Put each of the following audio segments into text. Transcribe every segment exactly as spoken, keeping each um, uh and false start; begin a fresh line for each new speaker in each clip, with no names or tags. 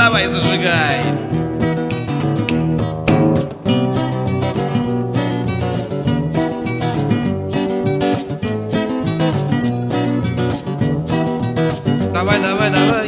давай зажигай. Давай, давай, давай.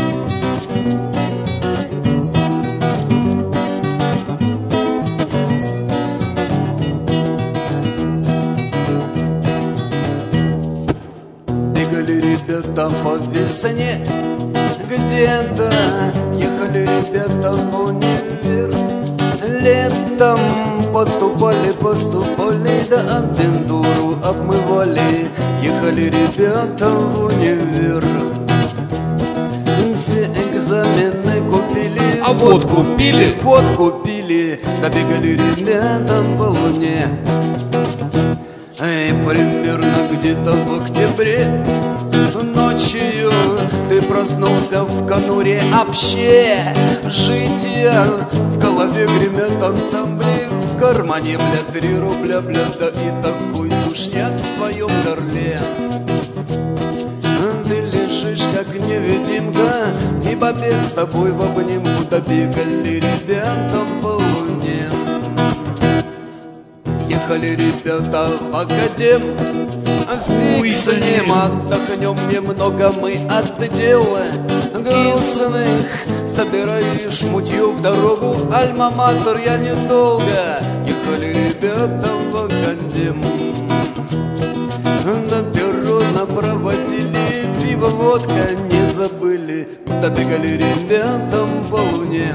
Бегали ребята по весне, где-то ехали ребята в универ. Летом поступали, поступали, да абендуру обмывали. Ехали ребята в универ. Все экзамены купили,
А водку пили?
водку пили, добегали ребята по луне. Эй, примерно где-то в октябре ночью ты проснулся в конуре общежития. В голове гремят ансамбли, в кармане, бля, три рубля, бля, да и такой сушняк в твоем горле. Ты лежишь как невидимка, и бабе с тобой в обнимку добегали ребята по луне. Ехали ребята в академ, фиг с ним, отдохнем немного мы от дел грустных. Собираешь мутью в дорогу, альма-матер, я недолго. Ехали ребята в академ, до перрона проводили, пиво, водка не забыли, добегали ребята по луне.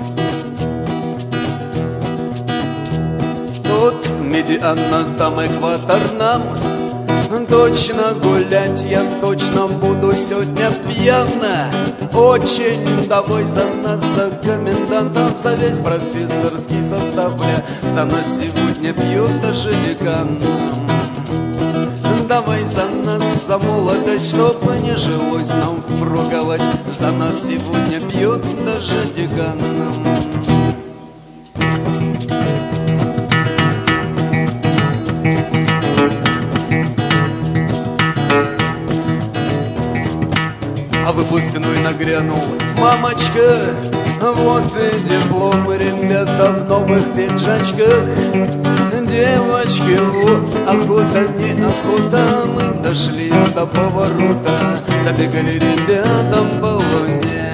Тут медиана, там экватор нам. Точно гулять я точно буду сегодня пьяна. Очень давай за нас, за комендантов, за весь профессорский состав, бля. За нас сегодня пьет даже декан. Давай за нас, за молодость, чтобы не жилось нам впроголодь. За нас сегодня пьет даже декан. А выпускной нагрянул: мамочка, вот и дипломы, ребята в новых пиджачках. Девочки, вот охота, не охота, мы дошли до поворота, добегали ребята по луне.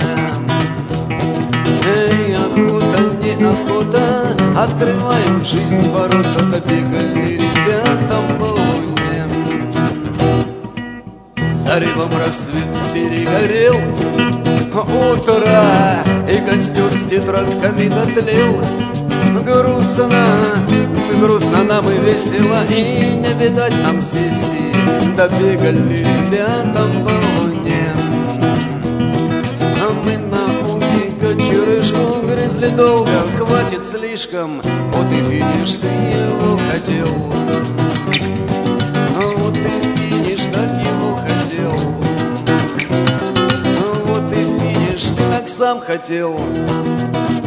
Эй, охота, не охота, открываем жизнь ворота, добегали ребята по луне. Заревом рассвет перегорел, утро, и костер с тетрадками дотлел. Грустно, грустно нам и весело, и не видать нам сессии, добегали ребята по луне. А мы на унике черешку грызли долго, хватит слишком, вот и финиш, ты его хотел. Вот и финиш, так его хотел. Вот и финиш, ты так сам хотел.